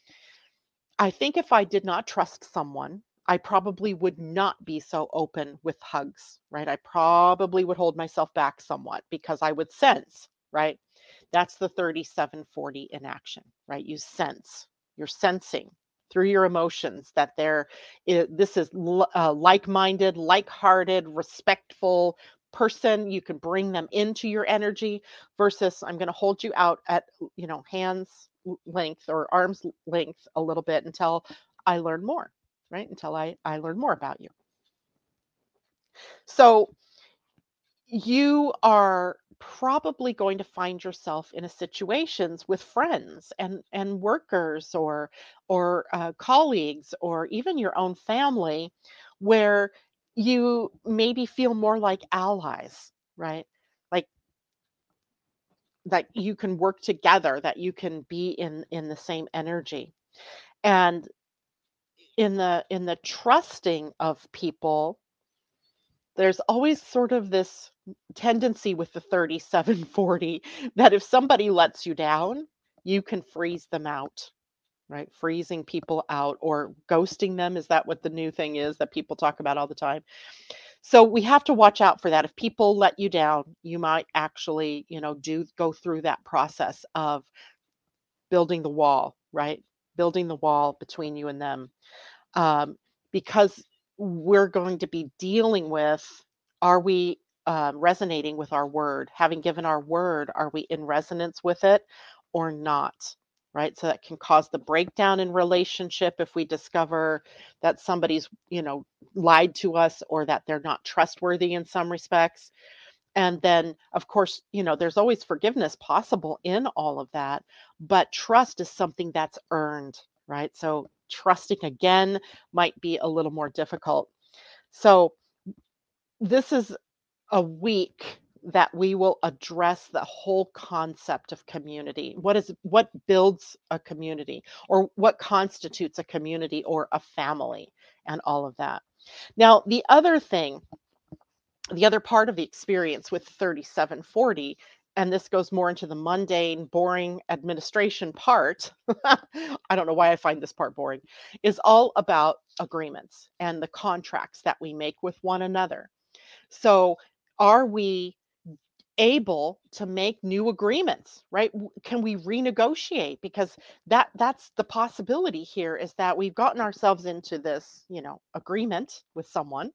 I think if I did not trust someone, I probably would not be so open with hugs, right? I probably would hold myself back somewhat because I would sense, right? That's the thirty-seven forty in action, right? You sense, you're sensing through your emotions that there is, this is uh, like-minded, like-hearted, respectful person. You can bring them into your energy versus I'm going to hold you out at, you know, hands length or arm's length a little bit until I learn more, right? Until I, I learn more about you. So you are probably going to find yourself in a situations with friends and and workers, or or uh, colleagues, or even your own family, where you maybe feel more like allies, right? Like that you can work together, that you can be in in the same energy. And in the in the trusting of people, there's always sort of this tendency with the thirty-seven forty that if somebody lets you down, you can freeze them out, right? Freezing people out or ghosting them. Is that what the new thing is that people talk about all the time? So we have to watch out for that. If people let you down, you might actually, you know, do go through that process of building the wall, right? Building the wall between you and them. Um, because we're going to be dealing with, are we uh, resonating with our word? Having given our word, are we in resonance with it? or not, right? So that can cause the breakdown in relationship if we discover that somebody's, you know, lied to us or that they're not trustworthy in some respects. And then, of course, you know, there's always forgiveness possible in all of that, but trust is something that's earned, right? So trusting again might be a little more difficult. So this is a week that we will address the whole concept of community. What is what builds a community, or what constitutes a community or a family, and all of that. Now, the other thing, the other part of the experience with thirty-seven forty, and this goes more into the mundane, boring administration part. I don't know why I find this part boring, is all about agreements and the contracts that we make with one another. So, are we able to make new agreements, right? W- Can we renegotiate? Because that that's the possibility here, is that we've gotten ourselves into this, you know, agreement with someone.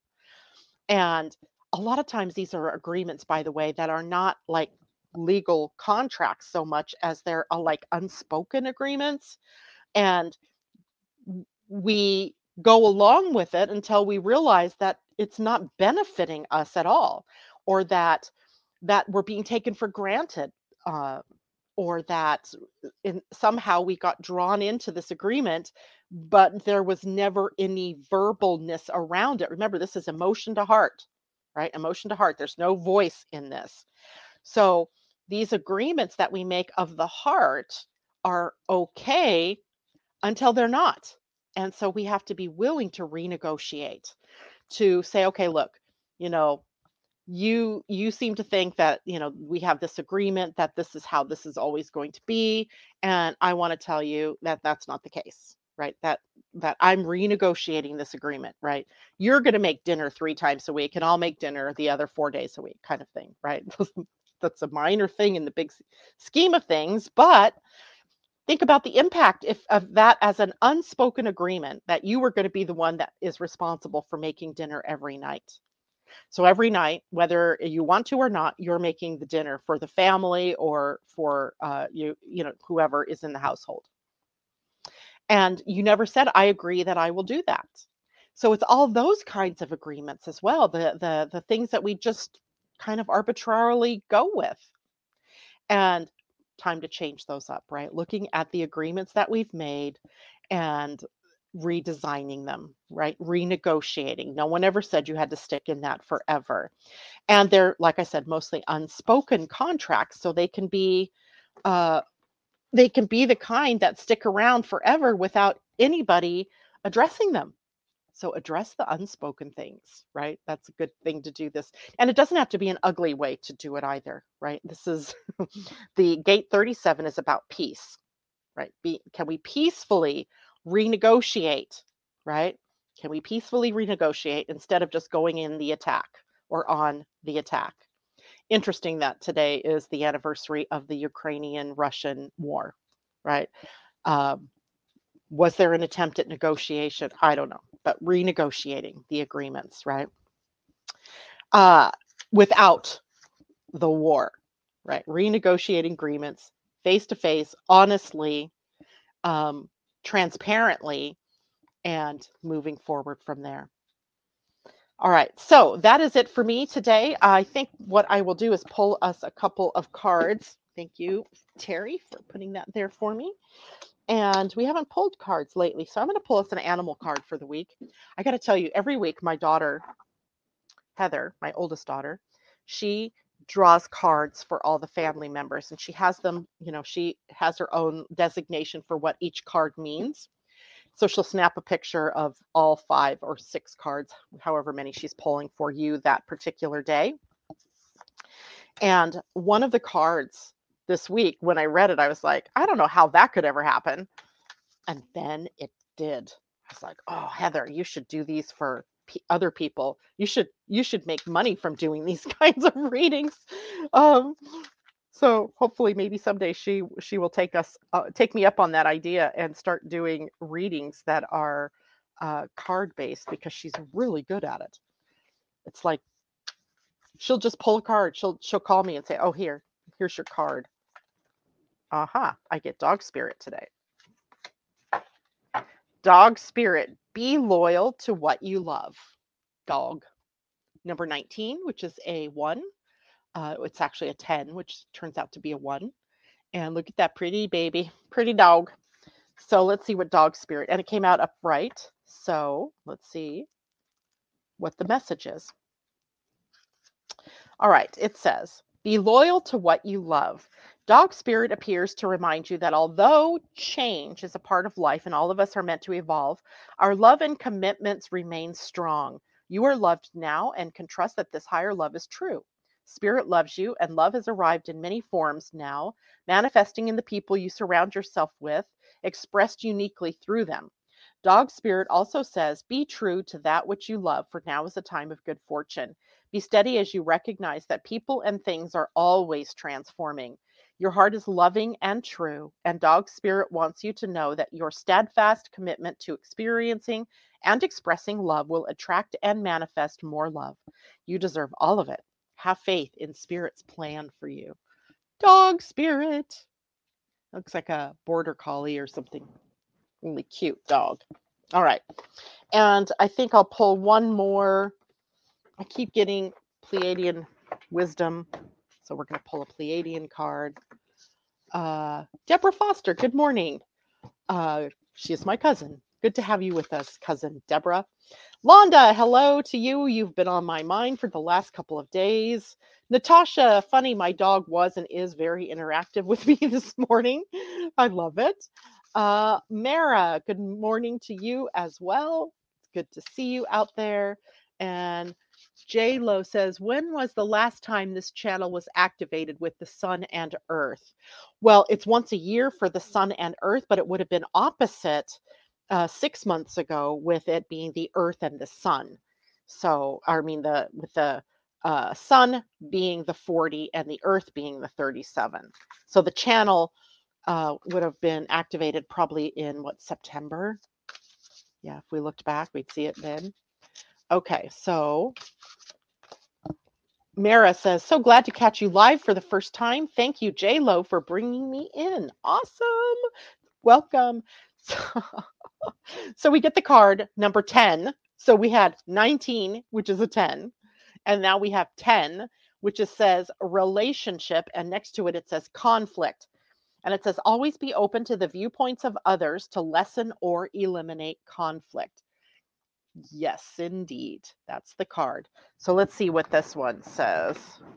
And a lot of times these are agreements, by the way, that are not like legal contracts so much as they're uh, like unspoken agreements. And w- we go along with it until we realize that it's not benefiting us at all, or that that we're being taken for granted, uh, or that in, somehow we got drawn into this agreement, but there was never any verbalness around it. Remember, this is emotion to heart, right? Emotion to heart. There's no voice in this. So these agreements that we make of the heart are okay until they're not. And so we have to be willing to renegotiate, to say, okay, look, you know, you you seem to think that, you know, we have this agreement that this is how this is always going to be, and I want to tell you that that's not the case, right? That that I'm renegotiating this agreement, right? You're going to make dinner three times a week and I'll make dinner the other four days a week, kind of thing, right? That's a minor thing in the big s- scheme of things, but think about the impact if of that as an unspoken agreement, that you were going to be the one that is responsible for making dinner every night. So every night, whether you want to or not, you're making the dinner for the family or for uh, you, you know, whoever is in the household. And you never said, "I agree that I will do that." So it's all those kinds of agreements as well. The the the things that we just kind of arbitrarily go with, and time to change those up, right? Looking at the agreements that we've made and redesigning them, right? Renegotiating. No one ever said you had to stick in that forever. And they're, like I said, mostly unspoken contracts, so they can be uh, they can be the kind that stick around forever without anybody addressing them. So address the unspoken things, right? That's a good thing to do this. And it doesn't have to be an ugly way to do it either, right? This is the gate thirty-seven is about peace, right? Be, can we peacefully renegotiate, right? Can we peacefully renegotiate instead of just going in the attack or on the attack? Interesting that today is the anniversary of the Ukrainian Russian war, right? Um, was there an attempt at negotiation? I don't know, but renegotiating the agreements, right? Uh, without the war, right? Renegotiating agreements face to face, honestly, um, transparently, and moving forward from there. All right, so that is it for me today. I think what I will do is pull us a couple of cards. Thank you, Terry, for putting that there for me. And we haven't pulled cards lately, so I'm going to pull us an animal card for the week. I got to tell you, every week, my daughter, Heather, my oldest daughter, she draws cards for all the family members, and she has them, you know, she has her own designation for what each card means. So she'll snap a picture of all five or six cards, however many she's pulling for you that particular day. And one of the cards this week, when I read it, I was like, I don't know how that could ever happen. And then it did. I was like, oh, Heather, you should do these for p- other people. You should you should make money from doing these kinds of readings. Um, so hopefully, maybe someday she she will take us uh, take me up on that idea and start doing readings that are uh, card based, because she's really good at it. It's like she'll just pull a card. She'll she'll call me and say, "Oh, here, here's your card." Aha, I get dog spirit today. Dog spirit, be loyal to what you love. Dog. Number nineteen, which is a one. Uh, it's actually a ten, which turns out to be a one. And look at that pretty baby, pretty dog. So let's see what dog spirit, and it came out upright. So let's see what the message is. All right, it says, be loyal to what you love. Dog spirit appears to remind you that although change is a part of life and all of us are meant to evolve, our love and commitments remain strong. You are loved now and can trust that this higher love is true. Spirit loves you, and love has arrived in many forms now, manifesting in the people you surround yourself with, expressed uniquely through them. Dog spirit also says, be true to that which you love, for now is a time of good fortune. Be steady as you recognize that people and things are always transforming. Your heart is loving and true, and dog spirit wants you to know that your steadfast commitment to experiencing and expressing love will attract and manifest more love. You deserve all of it. Have faith in spirit's plan for you. Dog spirit. Looks like a border collie or something. Really cute dog. All right. And I think I'll pull one more. I keep getting Pleiadian wisdom. So we're going to pull a Pleiadian card. Uh, Deborah Foster, good morning. Uh, she is my cousin. Good to have you with us, cousin Deborah. Londa, hello to you. You've been on my mind for the last couple of days. Natasha, funny, my dog was and is very interactive with me this morning. I love it. Uh, Mara, good morning to you as well. It's good to see you out there. And J Lo says, when was the last time this channel was activated with the sun and earth? Well, it's once a year for the sun and earth, but it would have been opposite uh, six months ago with it being the earth and the sun. So, I mean, the with the uh, sun being the forty and the earth being the thirty-seven. So the channel uh, would have been activated probably in what, September? Yeah, if we looked back, we'd see it then. Okay, so Mara says, so glad to catch you live for the first time. Thank you, J-Lo, for bringing me in. Awesome. Welcome. So, so we get the card number ten. So we had nineteen, which is a ten. And now we have ten, which is, says relationship. And next to it, it says conflict. And it says, always be open to the viewpoints of others to lessen or eliminate conflict. Yes, indeed. That's the card. So let's see what this one says.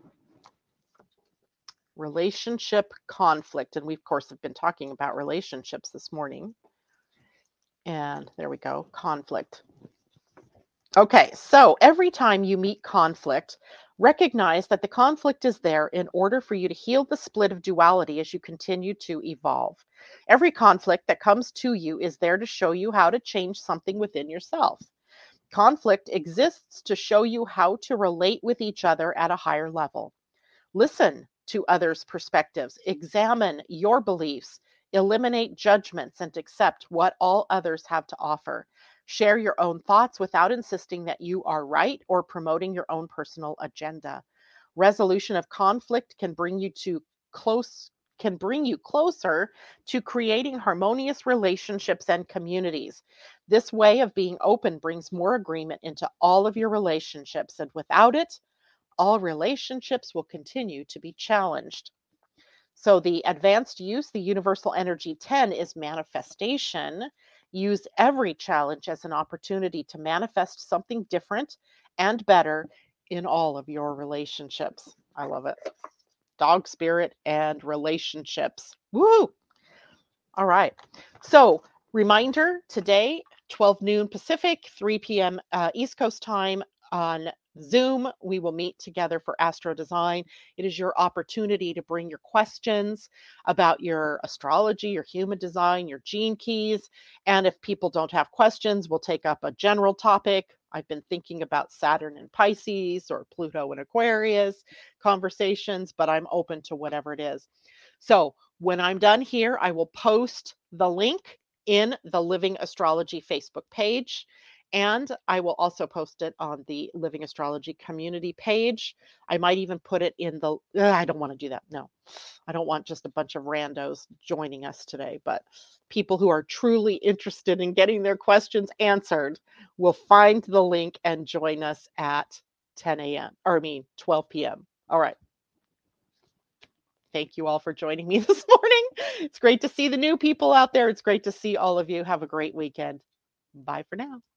Relationship conflict. And we, of course, have been talking about relationships this morning. And there we go. Conflict. Okay, so every time you meet conflict, recognize that the conflict is there in order for you to heal the split of duality as you continue to evolve. Every conflict that comes to you is there to show you how to change something within yourself. Conflict exists to show you how to relate with each other at a higher level. Listen to others' perspectives, examine your beliefs, eliminate judgments, and accept what all others have to offer. Share your own thoughts without insisting that you are right or promoting your own personal agenda. Resolution of conflict can bring you to close can bring you closer to creating harmonious relationships and communities. This way of being open brings more agreement into all of your relationships, and without it, all relationships will continue to be challenged. So the advanced use, the universal energy ten, is manifestation. Use every challenge as an opportunity to manifest something different and better in all of your relationships. I love it. Dog spirit and relationships. Woo! All right. So reminder, today, twelve noon Pacific, three p.m. Uh, East Coast time on Zoom. We will meet together for Astro Design. It is your opportunity to bring your questions about your astrology, your human design, your gene keys. And if people don't have questions, we'll take up a general topic. I've been thinking about Saturn and Pisces or Pluto and Aquarius conversations, but I'm open to whatever it is. So when I'm done here, I will post the link in the Living Astrology Facebook page. And I will also post it on the Living Astrology community page. I might even put it in the, uh, I don't want to do that. No, I don't want just a bunch of randos joining us today, but people who are truly interested in getting their questions answered will find the link and join us at ten a.m. or I mean twelve p.m. All right. Thank you all for joining me this morning. It's great to see the new people out there. It's great to see all of you. Have a great weekend. Bye for now.